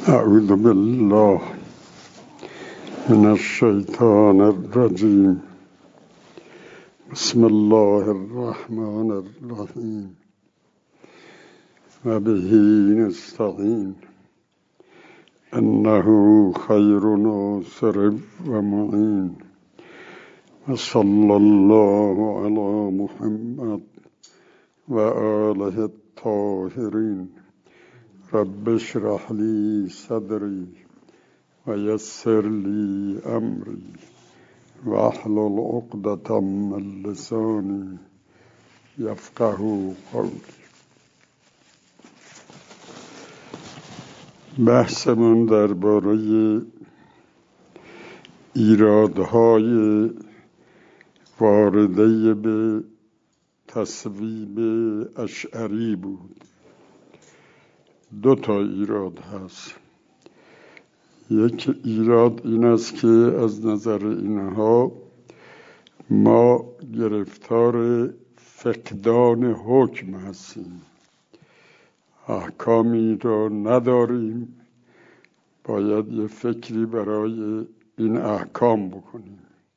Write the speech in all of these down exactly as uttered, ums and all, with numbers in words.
أعوذ بالله من الشيطان الرجيم. بسم الله الرحمن الرحيم وبه نستعين إنه خير ناصر ومعين وصلى الله على محمد وآله الطاهرين. رب اشرح لي صدري ويسر لي أمري واحلل عقدة من لساني يفقه قولي. بحثمون درباره ایرادهای وارده به تصویب اشعری بود. دو تا ایراد هست. یک ایراد این است که از نظر اینها ما گرفتار فقدان حکم هستیم، احکامی را نداریم، باید یه فکری برای این احکام بکنیم.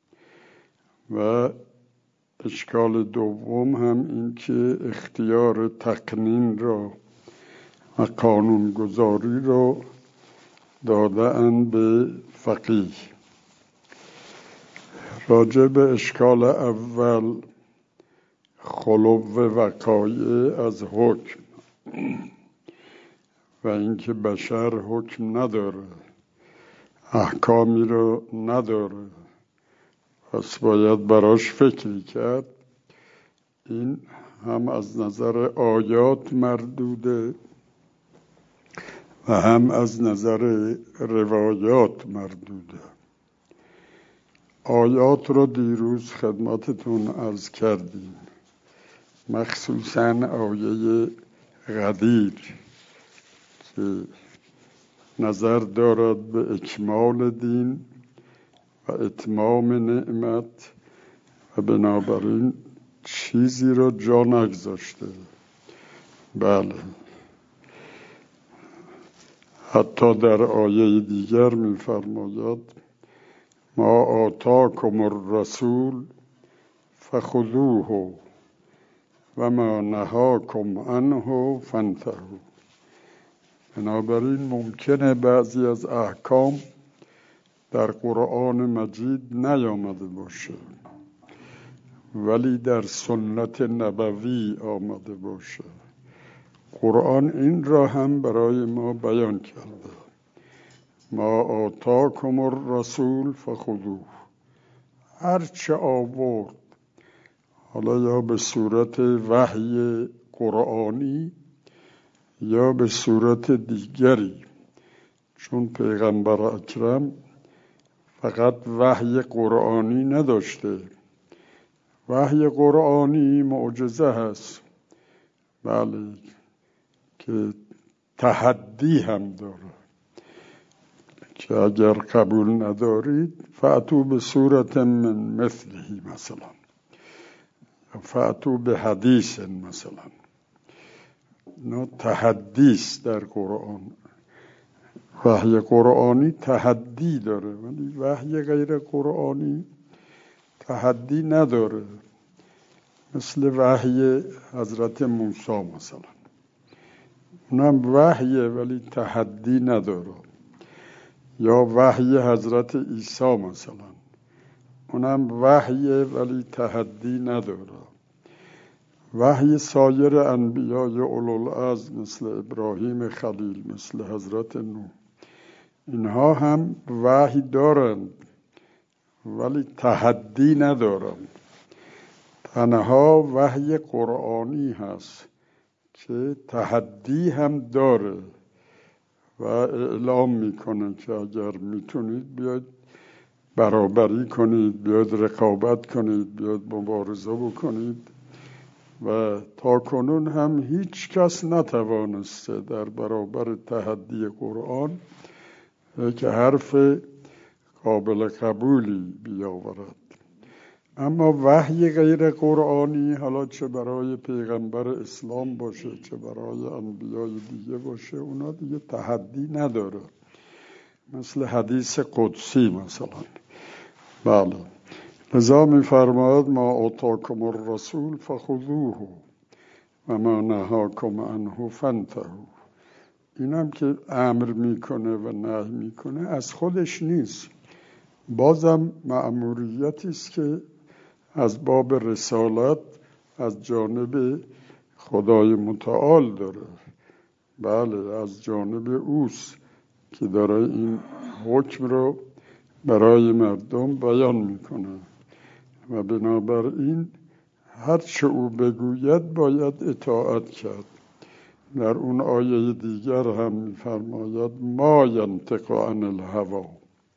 و اشکال دوم هم این که اختیار تقنین را و قانونگذاری را داده اند به فقیه. راجع به اشکال اول، خلو وقایع از حکم و اینکه بشر حکم نداره، احکامی را نداره، پس باید براش فکری کرد. این هم از نظر آیات مردوده و هم از نظر روایات مردوده. آیات رو دیروز خدمتتون عرض کردیم، مخصوصاً آیه غدیر که نظر دارد به اکمال دین و اتمام نعمت و بنابراین چیزی را جا نگذاشته. بله، حتی در آیه دیگر می فرماید ما آتاکم الرسول فخذوه و ما نهاکم عنه فانتهوا. بنابراین ممکنه بعضی از احکام در قرآن مجید نیامده باشه ولی در سنت نبوی آمده باشه. قرآن این را هم برای ما بیان کرده. ما آتاکم الرسول فخذوه. هرچه آورد، حالا یا به صورت وحی قرآنی یا به صورت دیگری، چون پیغمبر اکرم فقط وحی قرآنی نداشته، وحی قرآنی معجزه هست، بله، که تحدی هم داره که اگر قبول ندارید فأتوا به صورت من مثله، مثلا فأتوا به حدیث، مثلا نه تحدیست. در قرآن وحی قرآنی تحدی داره ولی وحی غیر قرآنی تحدی نداره، مثل وحی حضرت موسی مثلا، اونم وحیه ولی تحدی نداره. یا وحی حضرت عیسی مثلا، اونم وحیه ولی تحدی نداره. وحی سایر انبیای اولوالعزم مثل ابراهیم خلیل، مثل حضرت نوح، اینها هم وحی دارند ولی تحدی ندارند. تنها وحی قرآنی هست که تحدی هم داره و اعلام میکنه که اگر میتونید بیاید برابری کنید، بیاید رقابت کنید، بیاید مبارزه بکنید. و تا کنون هم هیچ کس نتوانسته در برابر تحدی قرآن که حرف قابل قبولی بیاورد. اما وحی غیر قرآنی، حالا چه برای پیغمبر اسلام باشه چه برای انبیای دیگه باشه، اونا دیگه تحدی نداره. مثل حدیث قدسی مثلا. بله، لذا می فرماید ما آتاکم الرسول فخذوه و ما نهاکم عنه فانتهوا. اینم که امر میکنه و نهی میکنه از خودش نیست، بازم مأموریتی است که از باب رسالت از جانب خدای متعال داره. بله، از جانب اوست که داره این حکم رو برای مردم بیان میکنه و بنابراین هر چه او بگوید باید اطاعت کرد. در اون آیه دیگر هم میفرماید ما ینطق عن الهوا،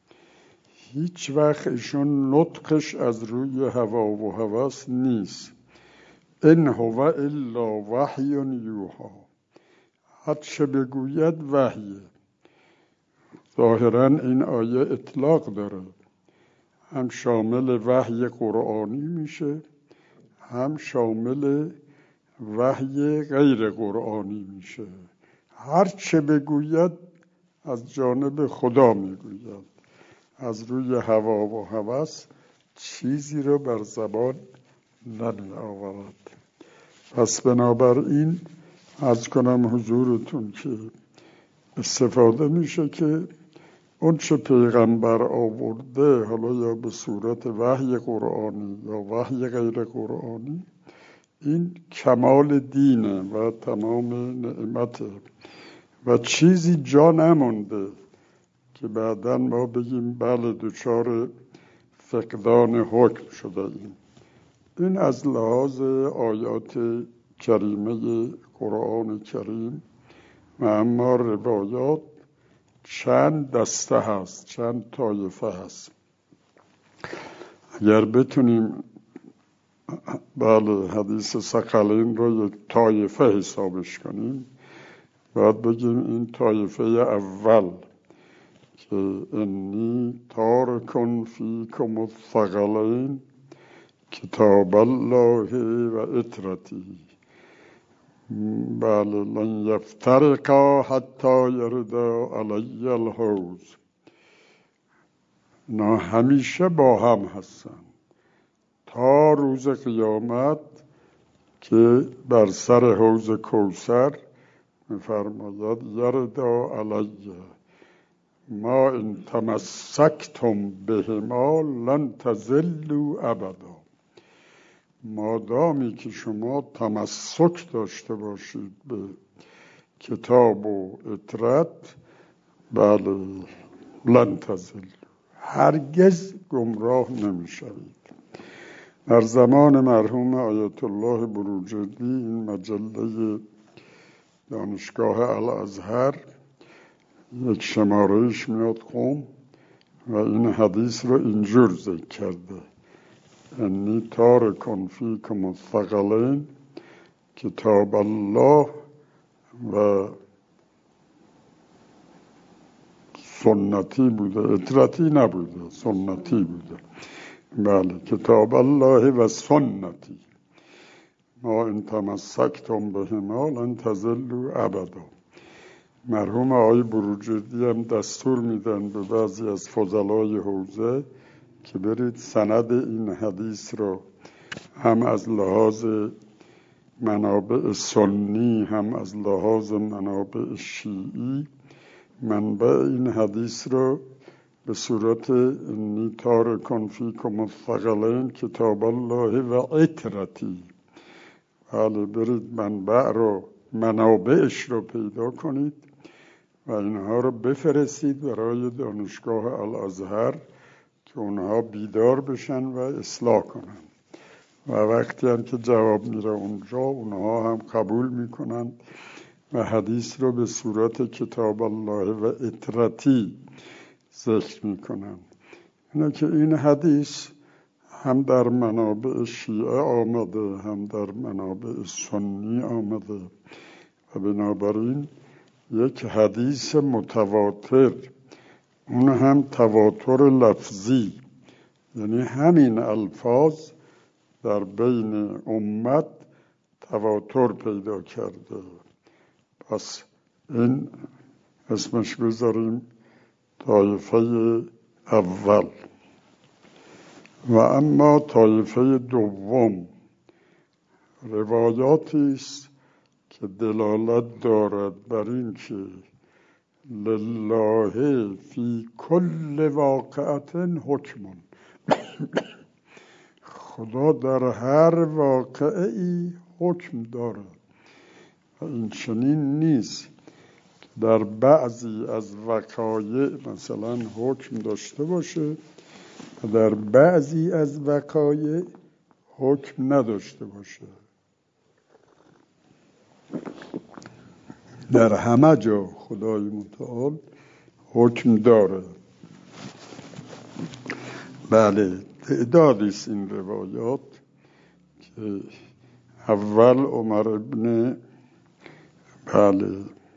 هیچ وقت ایشون نطقش از روی هوا و هوس نیست. ان هو الا وحی یوحی، هر چه بگوید وحیه. ظاهرا این آیه اطلاق داره، هم شامل وحی قرآنی میشه هم شامل وحی غیر قرآنی میشه. هر چه بگوید از جانب خدا میگوید، از روی هوا و هوس چیزی رو بر زبان نمی آورد. پس بنابراین عرض کنم حضورتون که استفاده میشه که اون چه پیغمبر آورده، حالا یا به صورت وحی قرآنی یا وحی غیر قرآنی، این کمال دینه و تمام نعمته و چیزی جا نمونده که بعداً ما بگیم بله دچار فقدان حکم شده ایم. این از لحاظ آیات کریمه قرآن کریم. و اما روایات چند دسته هست، چند طایفه هست. اگر بتونیم بله حدیث ثقلین رو یک طایفه حسابش کنیم، باید بگیم این طایفه اول که انی تارکن فیکم الثقلین کتاب الله و اطرتی، بله لن یفترقا حتی یردا علی الحوض. اینا همیشه با هم هستن تا روز قیامت که بر سر حوض کوثر میفرماید یردا علیه ما ان تمسکتم بهما لن تضلوا ابدا. مادامی که شما تمسک داشته باشید به کتاب و اطرت، بله لن تضلوا، هرگز گمراه نمیشوید. در زمان مرحوم آیت الله بروجردی این مجله دانشگاه الازهر یک شمارهش میاد قم و این حدیث رو اینجور ذکر کرده: انی تارکن فیکم الثقلین کتاب الله و سنتی بوده، اطرتی نبوده، سنتی بوده. بله، کتاب الله و سنتی ما ان تمسکتم بهما لن تضلوا ابدا. مرحوم آقای بروجردی هم دستور میدن به بعضی از فضلای حوزه که برید سند این حدیث رو هم از لحاظ منابع سنی هم از لحاظ منابع شیعی منبع این حدیث رو به صورت انی تارکن فیکم الثقلین کتاب الله و اطرتی، بله برید منبع رو منابعش رو پیدا کنید و اینها رو بفرستید برای دانشگاه الازهر که اونها بیدار بشن و اصلاح کنن و وقتی هم که جواب میره اونجا اونها هم قبول میکنن و حدیث رو به صورت کتاب الله و اطرتی ذکر میکنن. اینه که این حدیث هم در منابع شیعه آمده هم در منابع سنی آمده و بنابراین یک حدیث متواتر، اون هم تواتر لفظی، یعنی همین الفاظ در بین امت تواتر پیدا کرده. پس این اسمش بذاریم طایفه اول. و اما طایفه دوم روایاتی است که دلالت دارد بر این که لله فی کل واقعت حکم، خدا در هر واقعی حکم دارد و این چنین نیست که در بعضی از وقایع مثلا حکم داشته باشه و در بعضی از وقایع حکم نداشته باشه. در همه جا خدای متعال حکم داره. بله، تعدادی است این روایات که اول عمر ابن بله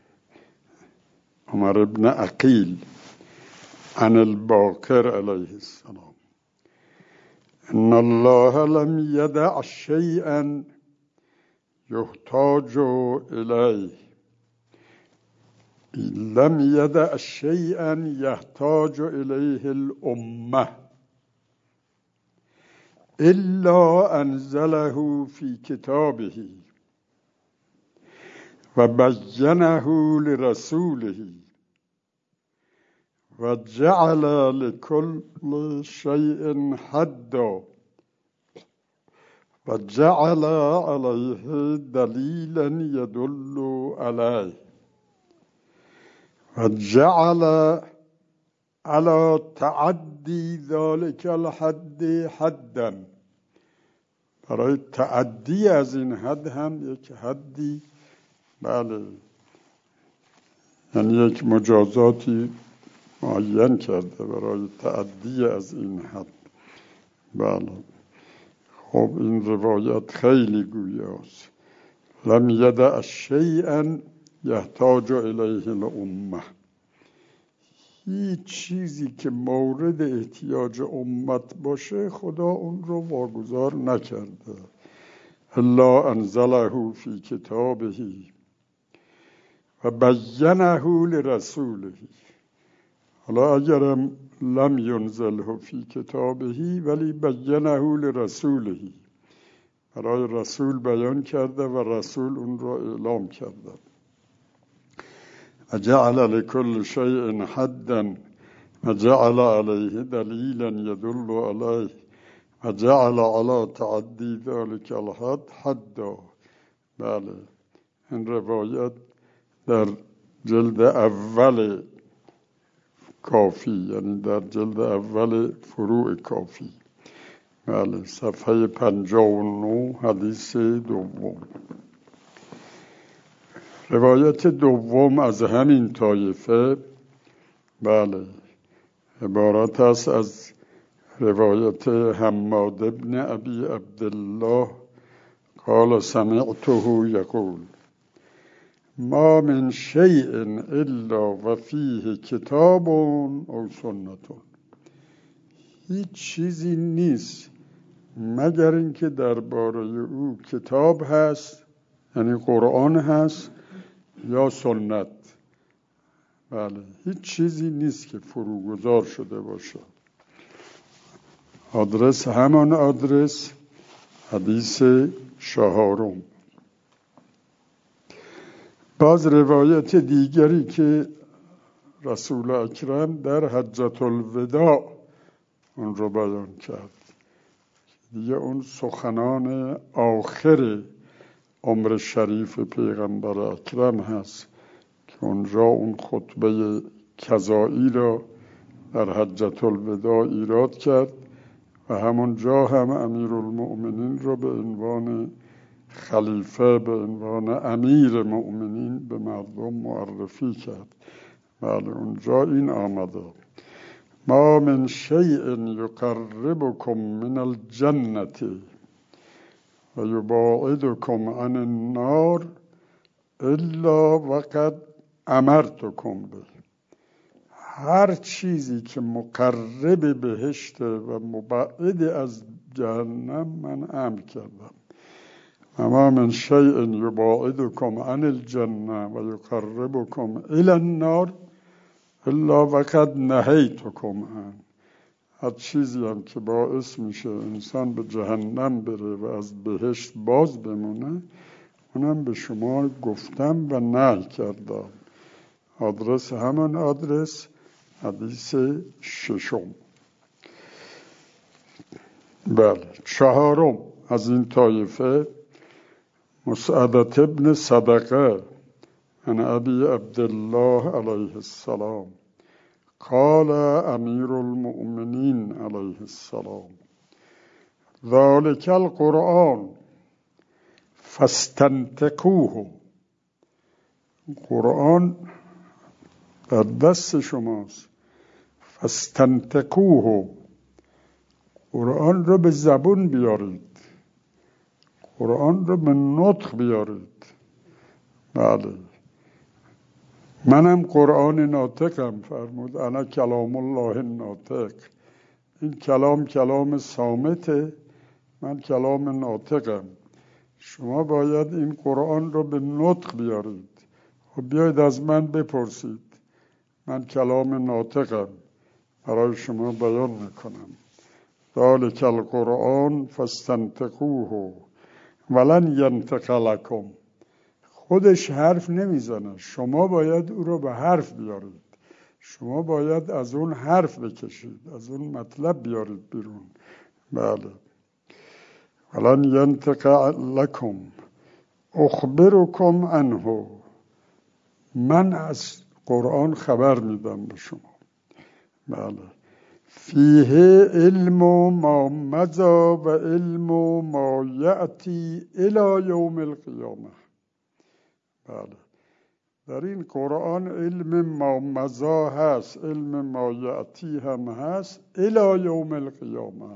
عمر ابن عقیل عن الباقر علیه السلام: ان الله لم یدع شیئا یحتاج الیه لم یدع شیئا یحتاج الیه الامه الا انزله فی کتابه و بینه لرسوله و جعل لكل شیء حدا و جعل علیه دلیلا یدل علیه و جعل على تعدی ذلك الحد حدا. برای تعدی از این حد هم یک حدی، بله، یعنی یک مجازاتی معین کرده برای تعدی از این حد. بله، خب این روایت خیلی گویاست. لم یدع شیئا یحتاج الیه الامه، هیچ چیزی که مورد احتیاج امت باشه خدا اون رو واگذار نکرده. الا انزله فی کتابه و بینه لرسوله. حالا اگرم لم ینزله فی کتابه ولی بینه لرسوله، برای رسول بیان کرده و رسول اون رو اعلام کرده. و جعل لكل شیء حدا و جعل علیه دلیلا یدل علیه و جعل علی تعدی ذلك الحد حدا. بله، این روایت در جلد اول کافی، یعنی در جلد اول فروع کافی، بله، صفحه پنجاه و نه، حدیث دوم. روایت دوم از همین طایفه، بله، عبارت است از روایت حماد ابن ابی عبدالله قال سمعته یقول: ما من شیء الا و فیه کتاب او سنت. هیچ چیزی نیست مگر اینکه درباره او کتاب هست، یعنی قرآن هست، یا سنت. بله، هیچ چیزی نیست که فروگذار شده باشه. آدرس همان آدرس حدیث چهارم. باز روایت دیگری که رسول اکرم در حجة الوداع اون رو بیان کرد، دیگه اون سخنان آخر عمر شریف پیغمبر اکرم هست که اونجا اون خطبه کذایی را در حجة الوداع ایراد کرد و همونجا هم امیرالمؤمنین را به عنوان خلیفه، به عنوان امیر مؤمنین به مردم معرفی کرد. بله، اونجا این آمده: ما من شیء یقربکم من الجنة و یباعدکم عن النار الا وقد امرتکم به. هر چیزی که مقرب بهشت و مبعد از جهنم من امر کردم. اما من شیء یباعدکم عن الجنه و یقربکم الی النار الا وقد نهیتکم عنه. هر چیزی هم که باعث میشه انسان به جهنم بره و از بهشت باز بمونه اونم به شما گفتم و نهی کردم. آدرس همان آدرس حدیث ششم. بله. چهارم از این طایفه مسعدة ابن صدقه عن ابی عبدالله علیه السلام قال امیر المؤمنین علیه السلام ذلك القرآن فاستنطقوه. قرآن در دست شماست. فاستنطقوه، قرآن رو به زبون بیارید، قرآن رو به نطق بیارید. بله. منم قرآن ناطقم، فرمود انا کلام الله ناطق. این کلام کلام صامته، من کلام ناطقم. شما باید این قرآن رو به نطق بیارید. خب بیاید از من بپرسید، من کلام ناطقم، برای شما بیان میکنم. ذالک القرآن فاستنطقوه ولن ینطق لکم. خودش حرف نمیزنه، شما باید او رو به حرف بیارید. شما باید از اون حرف بکشید، از اون مطلب بیارید بیرون. بله. ولن ینطق لکم اخبرکم عنه. من از قرآن خبر میدم به شما. بله. فیه علم ما مضی و علم ما یأتی الی یوم القیامه. بله. در این قرآن علم ما مضی هست، علم ما یأتی هم هست الی یوم القیامه.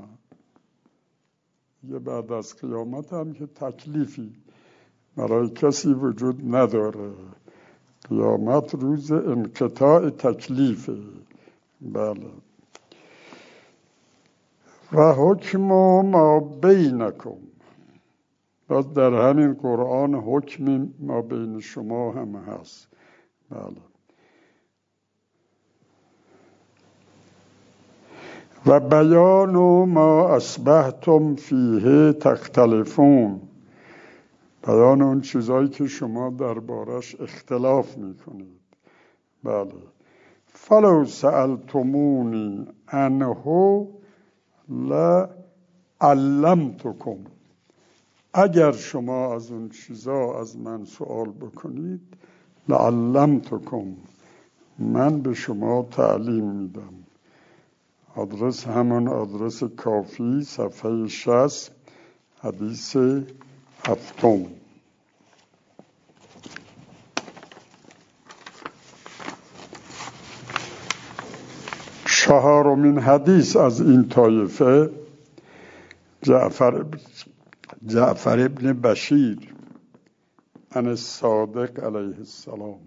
یه بعد از قیامت هم که تکلیفی برای کسی وجود نداره. قیامت روز انقطاع تکلیفه. بله. و حکم ما بینکم. باز در همین قرآن حکم ما بین شما هم هست. بله. و بیان ما اصبحتم فیه تختلفون. بیان اون چیزایی که شما دربارش اختلاف میکنید. بله. فلو سألتمونی عنه لعلمتکم. اگر شما از اون چیزا از من سوال بکنید لعلمتکم، من به شما تعلیم میدم. آدرس همان آدرس کافی، صفحه شصت، حدیث هفتم. چهارمین حدیث از این طایفه جعفر جعفر ابن بشیر عن الصادق علیه السلام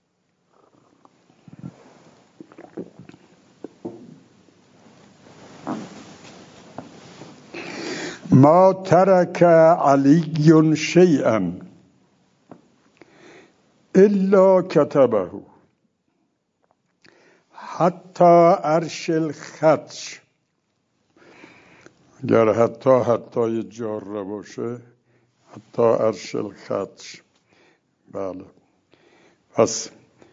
ما ترک علی شیئا الا کتبه حتی عرش الخدش. اگر حتی حتی جاره باشه، حتی عرش الخدش. بله. پس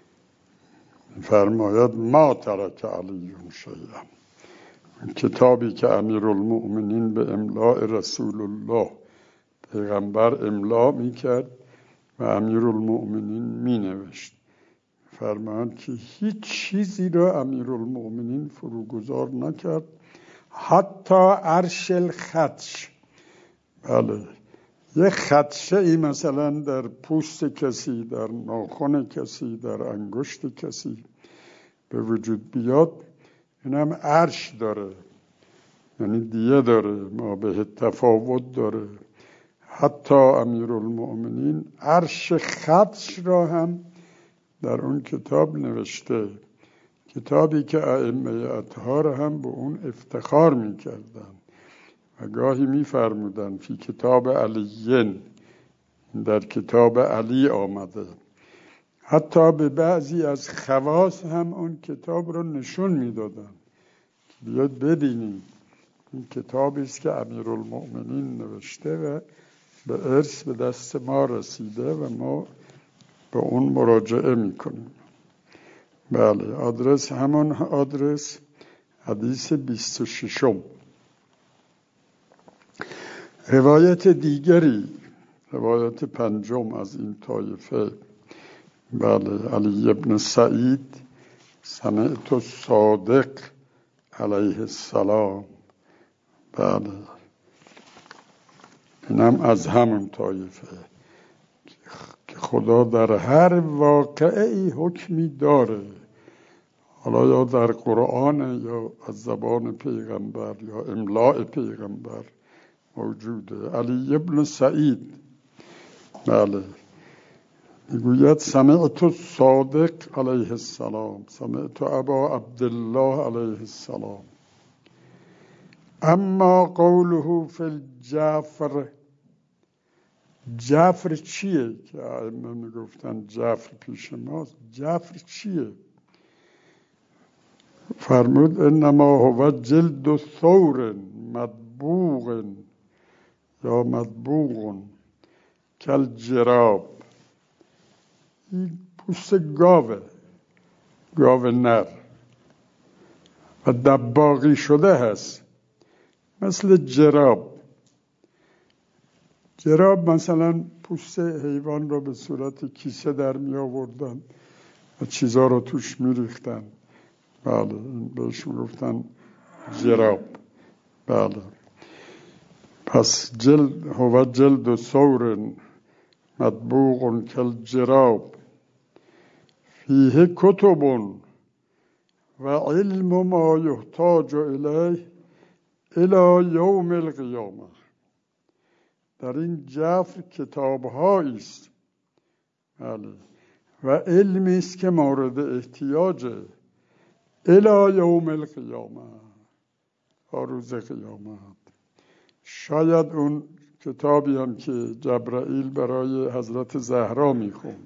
فرماید ما ترک علی شیئا. کتابی که امیرالمؤمنین به املاء رسول الله پیغمبر املا میکرد و امیرالمؤمنین مینوشت. فرماند که هیچ چیزی را امیرالمؤمنین فروگذار نکرد، حتی عرش الخدش. بله. یه خدشه ای مثلا در پوست کسی، در ناخن کسی، در انگشت کسی به وجود بیاد، این هم عرش داره، یعنی دیه داره، ما به تفاوت داره. حتی امیرالمؤمنین عرش خدش را هم در اون کتاب نوشته کتابی که ائمه اطهار هم به اون افتخار میکردن و گاهی میفرمودن فی کتاب علیین، در کتاب علی آمده. حتی به بعضی از خواص هم اون کتاب رو نشون میدادن، بیاد ببینید این کتابی است که امیرالمؤمنین نوشته و به ارث به دست ما رسیده و ما به اون مراجعه میکنیم. بله، آدرس همون آدرس حدیث بیست و ششم. روایت دیگری، روایت پنجم از این طایفه، بله، علی ابن سعید سمعت الصادق علیه السلام، بله، اینم از همون طایفه که خدا در هر واقعی حکمی داره، حالا یا در قرآن یا از زبان پیغمبر یا املاء پیغمبر موجوده. علی ابن سعید، بله، میگوید سمعت الصادق علیه السلام، سمعت ابا عبدالله علیه السلام، اما قوله فی الجعفر. جعفر چیه که ائمه میگفتن جعفر پیش ماست؟ جعفر چیه؟ فرمود انما هو جلد ثور مدبوغ یا مدبوغ کل جراب. این پوست گاوه، گاو نر و دباغی شده هست مثل جراب. جراب مثلا پوست حیوان رو به صورت کیسه در می آوردن و چیزا رو توش می ریختن، بله، بهش می گفتن جراب. بله، پس جلد هو جلد ثور مدبوغ کل جراب فیه کتب و علم ما یحتاج الیه الی یوم القیامه. در این جعفر کتاب است، بله، و علمی است که مورد احتیاجه الی یوم القیامه، تا روز قیامت. شاید اون کتابی هم که جبرائیل برای حضرت زهرا میخوند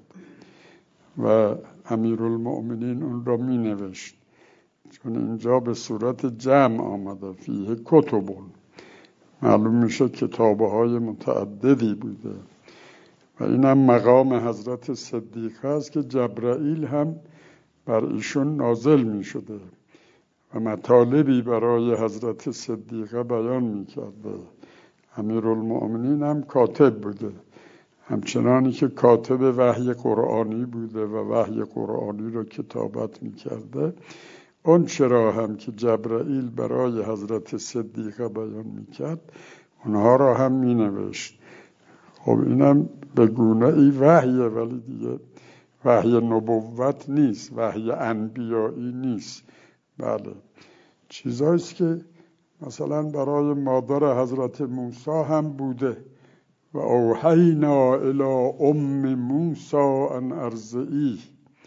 و امیرالمؤمنین اون را می نوشت، چون اینجا به صورت جمع آمده فیه کتبون، معلوم میشه کتابه های متعددی بوده. و اینم مقام حضرت صدیقه است که جبرائیل هم بر ایشون نازل می شده و مطالبی برای حضرت صدیقه بیان می کرده. امیرالمؤمنین هم کاتب بوده، همچنانی که کاتب وحی قرآنی بوده و وحی قرآنی رو کتابت می کرده. اون چرا هم که جبرائیل برای حضرت صدیقه بیان می کرد اونها را هم می نوشت. خب اینم به گونه ای وحیه، ولی دیگه وحی نبوت نیست، وحی انبیایی نیست. بله، چیزاییست که مثلا برای مادر حضرت موسی هم بوده و اوحینا الی ام موسی ان ارضعیه،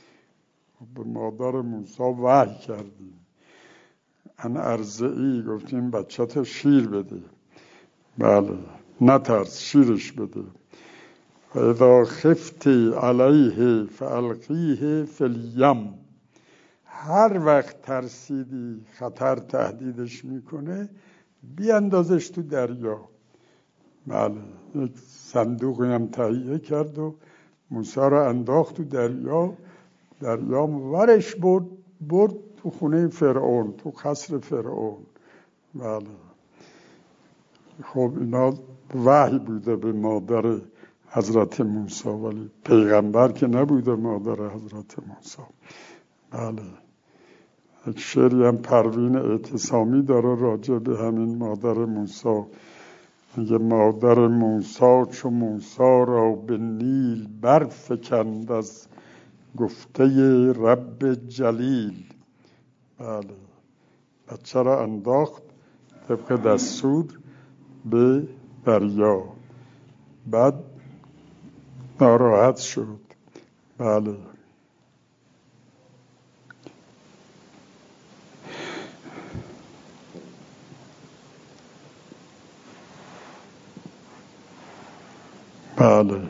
به مادر موسی وحی کردیم ان ارضعیه، گفتیم بچه‌ت شیر بده، بله، نترس، شیرش بده. فاذا خفتی علیه فالقیه فی الیم، هر وقت ترسیدی خطر تهدیدش میکنه بیاندازش تو دریا. بله، یک صندوقی هم تهیه کرد و موسی رو انداخت تو دریا، دریا ورش برد برد تو خونه فرعون، تو قصر فرعون. بله، خب اینا وحی بوده به مادر حضرت موسی، ولی پیغمبر که نبوده مادر حضرت موسی. بله، یک شعری هم پروین اعتصامی داره راجع به همین مادر موسی، میگه مادر موسی چو موسی را به نیل برفکند از گفته رب جلیل. بله، بچه را انداخت طبق دستور به دریا، بعد ناراحت شد. بله، بله.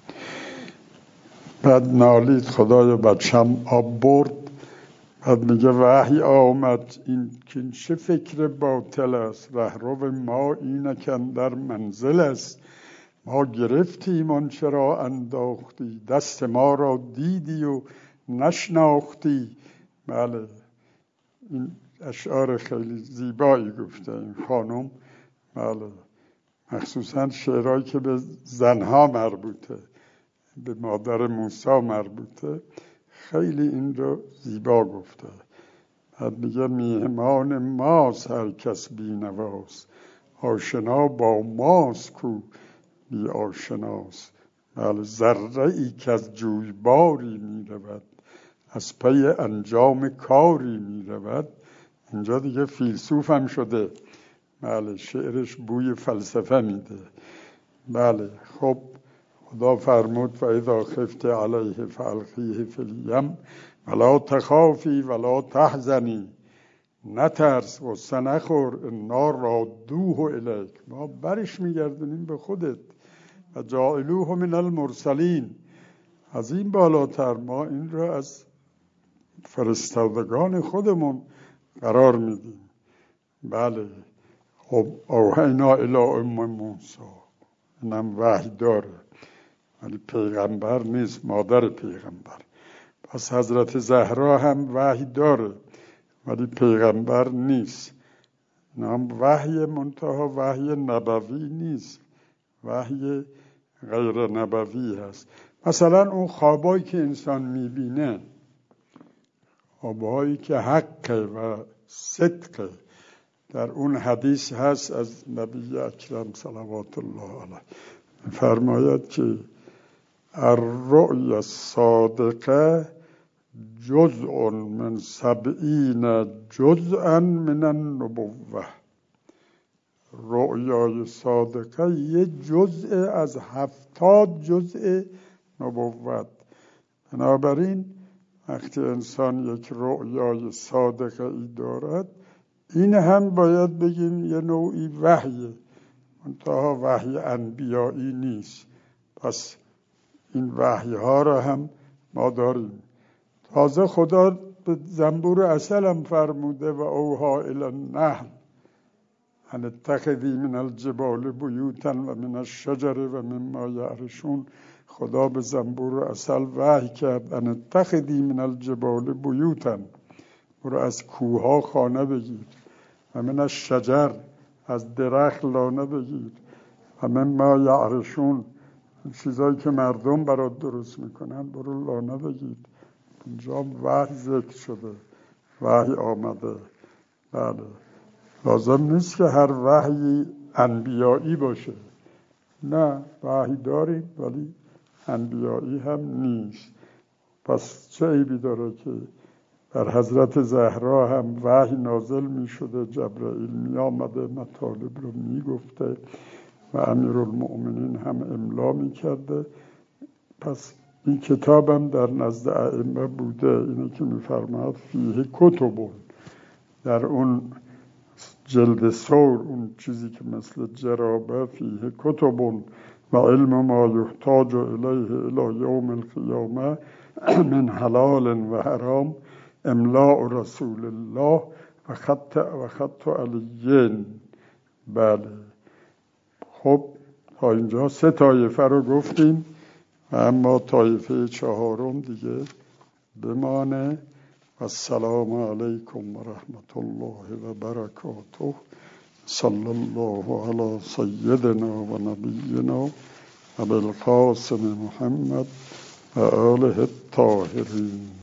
بعد نالید خدایا بچم آب برد. بعد میگه وحی آمد این که چه فکر باطل است، رهرو ما اینکن در منزل است. ما گرفتیم آنچه را انداختی، دست ما را دیدی و نشناختی. بله این اشعار خیلی زیبایی گفته این خانم. بله مخصوصا شعرهایی که به زنها مربوطه، به مادر موسی مربوطه، خیلی این رو زیبا گفته. بعد میگه میهمان ماست هر کس بینواست، آشنا با ماست کو بی آشناست. بله ذره ای که از جویباری میرود، از پی انجام کاری میرود. اینجا دیگه فیلسوف هم شده. بله شعرش بوی فلسفه میده. بله خب خدا فرمود و اذا خفت علیه فالقیه فی الیم ولا تخافی ولا تحزنی. نترس غصه نخور، انا رادوه الیک، ما برش میگردونیم به خودت. و جاعلوه من المرسلین، از این بالاتر ما این را از فرستادگان خودمون قرار میدیم. بله خب اوحینا الی ام موسی، اینم وحی داره ولی پیغمبر نیست، مادر پیغمبر. پس حضرت زهرا هم وحی داره ولی پیغمبر نیست. نام وحی منتها وحی نبوی نیست، وحی غیر نبوی هست. مثلا اون خوابایی که انسان میبینه، خوابایی که حقه و صدقه، در اون حدیث هست از نبی اکرم صلوات الله علیه، فرماید که الرؤیا الصادقه جزء من سبعین جزءا من النبوه. رؤیای صادقه یه جزء از هفتاد جزء نبوت. بنابراین وقتی انسان یک رؤیای صادقه ای دارد، این هم باید بگیم یه نوعی وحیه، منتها وحی انبیایی نیست. پس این وحی ها را هم ما داریم. تازه خدا به زنبور عسل هم فرموده و اوها الی النحل ان اتخذی من الجبال بیوتا و من الشجر و مما یعرشون. خدا به زنبور عسل وحی کرد ان اتخذی من الجبال بیوتا، برو از کوها خانه بگیر، و من الشجر از درخت لانه بگیر، و مما یعرشون چیزایی که مردم برات درست میکنن برو لانه بگیر. اینجا وحی ذکر شده، وحی آمده. بله لازم نیست که هر وحی انبیایی باشه، نه وحی داریم ولی انبیایی هم نیست. پس چه عیبی داره که در حضرت زهرا هم وحی نازل می شده، جبرائیل می آمده مطالب رو می گفته و امیرالمؤمنین هم املا می کرده. پس این کتاب هم در نزد ائمه بوده، اینه که می فرماید فیه کتبون، در اون جلد سور، اون چیزی که مثل جرابه، فیه کتبون و علم ما یحتاج الیه الی یوم القیامه من حلال و حرام املاء رسول الله و خط و خط علیین. بله خب تا اینجا سه طایفه رو گفتیم و اما طایفه چهارم دیگه بمانه. السلام علیکم و رحمت الله و برکاته. صلی الله علی سیدنا و نبینا ابی القاسم محمد و آله الطاهرین.